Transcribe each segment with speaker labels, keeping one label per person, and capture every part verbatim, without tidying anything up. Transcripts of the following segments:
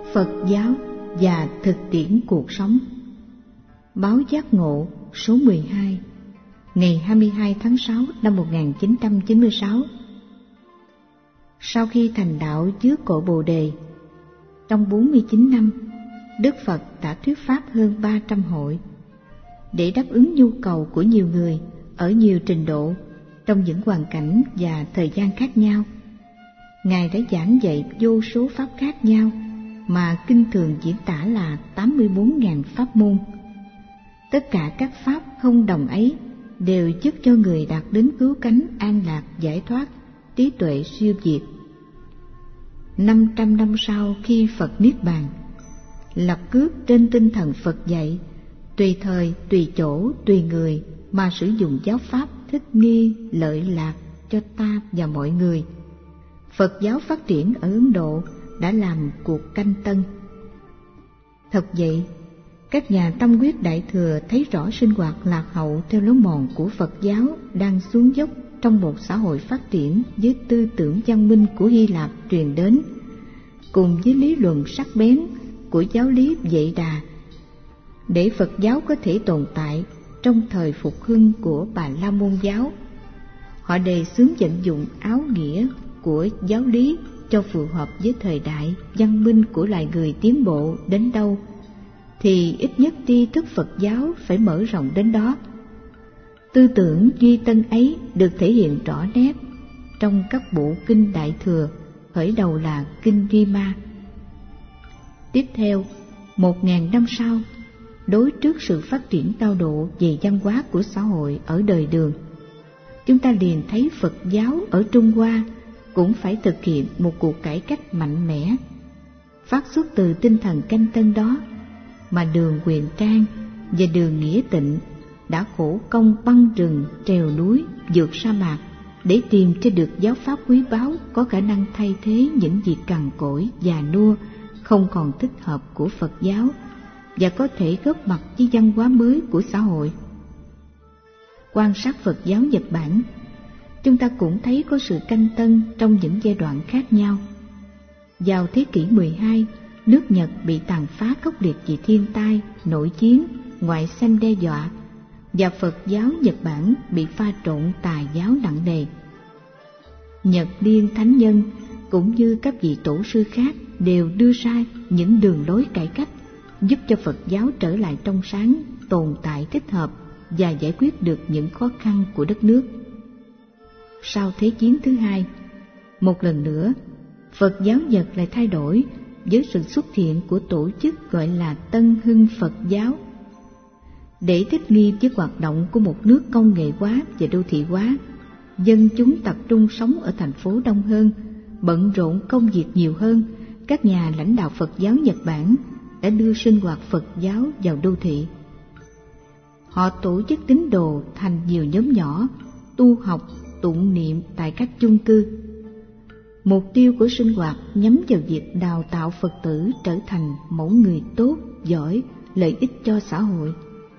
Speaker 1: Phật giáo và thực tiễn cuộc sống. Báo Giác Ngộ số mười hai, ngày hai mươi hai tháng sáu năm một nghìn chín trăm chín mươi sáu. Sau khi thành đạo dưới cội Bồ Đề, trong bốn mươi chín năm, Đức Phật đã thuyết pháp hơn ba trăm hội để đáp ứng nhu cầu của nhiều người ở nhiều trình độ trong những hoàn cảnh và thời gian khác nhau. Ngài đã giảng dạy vô số pháp khác nhau mà kinh thường diễn tả là tám mươi bốn nghìn pháp môn. Tất cả các pháp không đồng ấy đều giúp cho người đạt đến cứu cánh an lạc giải thoát, trí tuệ siêu việt. Năm trăm năm sau khi Phật niết bàn, lập cước trên tinh thần Phật dạy, tùy thời, tùy chỗ, tùy người mà sử dụng giáo pháp thích nghi, lợi lạc cho ta và mọi người. Phật giáo phát triển ở Ấn Độ đã làm cuộc canh tân. Thật vậy, các nhà tâm quyết đại thừa thấy rõ sinh hoạt lạc hậu theo lối mòn của Phật giáo đang xuống dốc trong một xã hội phát triển với tư tưởng văn minh của Hy Lạp truyền đến, cùng với lý luận sắc bén của giáo lý Vệ Đà. Để Phật giáo có thể tồn tại trong thời phục hưng của Bà La Môn giáo, họ đề xướng vận dụng áo nghĩa của giáo lý cho phù hợp với thời đại văn minh của loài người tiến bộ đến đâu, thì ít nhất tri thức Phật giáo phải mở rộng đến đó. Tư tưởng duy tân ấy được thể hiện rõ nét trong các bộ kinh Đại Thừa, khởi đầu là kinh Rima. Tiếp theo, một ngàn năm sau, đối trước sự phát triển cao độ về văn hóa của xã hội ở đời Đường, chúng ta liền thấy Phật giáo ở Trung Hoa cũng phải thực hiện một cuộc cải cách mạnh mẽ. Phát xuất từ tinh thần canh tân đó mà Đường Huyền Trang và Đường Nghĩa Tịnh đã khổ công băng rừng, trèo núi, vượt sa mạc để tìm cho được giáo pháp quý báu có khả năng thay thế những việc cằn cỗi, già nua, không còn thích hợp của Phật giáo và có thể góp mặt với văn hóa mới của xã hội. Quan sát Phật giáo Nhật Bản, chúng ta cũng thấy có sự canh tân trong những giai đoạn khác nhau. Vào thế kỷ mười hai, nước Nhật bị tàn phá khốc liệt vì thiên tai, nội chiến, ngoại xâm đe dọa, và Phật giáo Nhật Bản bị pha trộn tà giáo nặng nề. Nhật Liên Thánh Nhân cũng như các vị tổ sư khác đều đưa ra những đường lối cải cách giúp cho Phật giáo trở lại trong sáng, tồn tại thích hợp và giải quyết được những khó khăn của đất nước. Sau Thế chiến thứ hai, một lần nữa, Phật giáo Nhật lại thay đổi với sự xuất hiện của tổ chức gọi là Tân Hưng Phật giáo. Để thích nghi với hoạt động của một nước công nghệ hóa và đô thị hóa, dân chúng tập trung sống ở thành phố đông hơn, bận rộn công việc nhiều hơn, các nhà lãnh đạo Phật giáo Nhật Bản đã đưa sinh hoạt Phật giáo vào đô thị. Họ tổ chức tín đồ thành nhiều nhóm nhỏ, tu học, tụng niệm tại các chung cư. Mục tiêu của sinh hoạt nhắm vào việc đào tạo Phật tử trở thành mẫu người tốt, giỏi, lợi ích cho xã hội.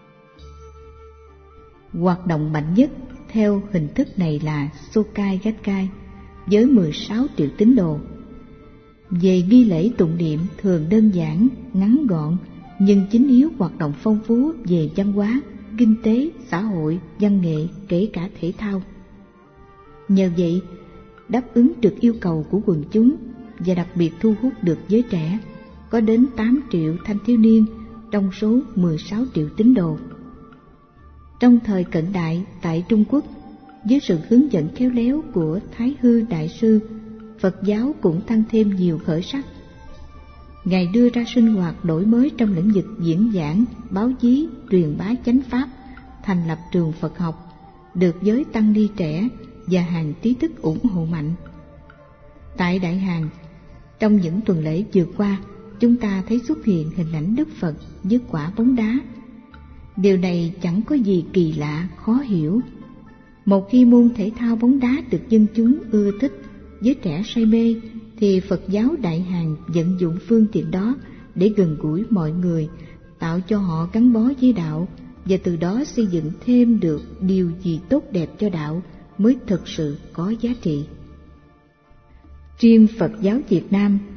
Speaker 1: Hoạt động mạnh nhất theo hình thức này là Sokai Gakkai với mười sáu triệu tín đồ. Về nghi lễ tụng niệm thường đơn giản, ngắn gọn, nhưng chính yếu hoạt động phong phú về văn hóa, kinh tế, xã hội, văn nghệ, kể cả thể thao. Nhờ vậy, đáp ứng được yêu cầu của quần chúng và đặc biệt thu hút được giới trẻ, có đến tám triệu thanh thiếu niên trong số mười sáu triệu tín đồ. Trong thời cận đại tại Trung Quốc, với sự hướng dẫn khéo léo của Thái Hư Đại Sư, Phật giáo cũng tăng thêm nhiều khởi sắc. Ngài đưa ra sinh hoạt đổi mới trong lĩnh vực diễn giảng, báo chí, truyền bá chánh pháp, thành lập trường Phật học, được giới tăng ni trẻ và hàng trí thức ủng hộ mạnh. Tại Đại Hàn, trong những tuần lễ vừa qua, chúng ta thấy xuất hiện hình ảnh Đức Phật với quả bóng đá. Điều này chẳng có gì kỳ lạ, khó hiểu. Một khi môn thể thao bóng đá được dân chúng ưa thích, giới trẻ say mê, thì Phật giáo Đại Hàn vận dụng phương tiện đó để gần gũi mọi người, tạo cho họ gắn bó với đạo, và từ đó xây dựng thêm được điều gì tốt đẹp cho đạo mới thực sự có giá trị. Riêng Phật giáo Việt Nam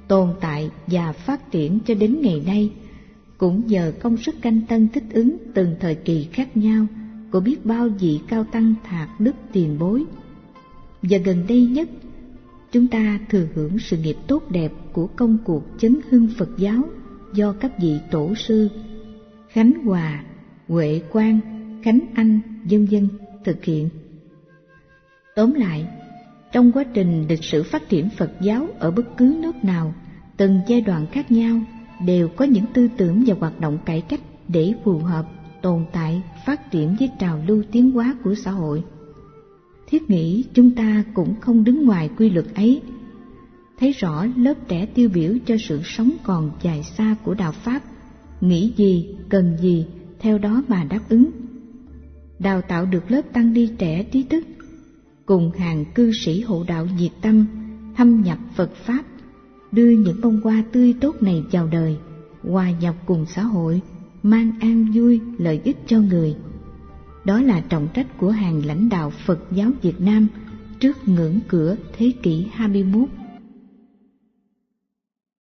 Speaker 1: tồn tại và phát triển cho đến ngày nay cũng nhờ công sức canh tân thích ứng từng thời kỳ khác nhau của biết bao vị cao tăng thạc đức tiền bối. Và gần đây nhất, chúng ta thừa hưởng sự nghiệp tốt đẹp của công cuộc chấn hưng Phật giáo do các vị tổ sư Khánh Hòa, Huệ Quang, Khánh Anh, vân vân thực hiện. Tóm lại, trong quá trình lịch sử phát triển Phật giáo ở bất cứ nước nào, từng giai đoạn khác nhau đều có những tư tưởng và hoạt động cải cách để phù hợp, tồn tại, phát triển với trào lưu tiến hóa của xã hội. Thiết nghĩ chúng ta cũng không đứng ngoài quy luật ấy, thấy rõ lớp trẻ tiêu biểu cho sự sống còn dài xa của đạo Pháp, nghĩ gì, cần gì, theo đó mà đáp ứng. Đào tạo được lớp tăng ni trẻ trí thức, cùng hàng cư sĩ hộ đạo nhiệt tâm, thâm nhập Phật Pháp, đưa những bông hoa tươi tốt này vào đời, hòa nhập cùng xã hội, mang an vui, lợi ích cho người. Đó là trọng trách của hàng lãnh đạo Phật giáo Việt Nam trước ngưỡng cửa thế kỷ hai mươi mốt.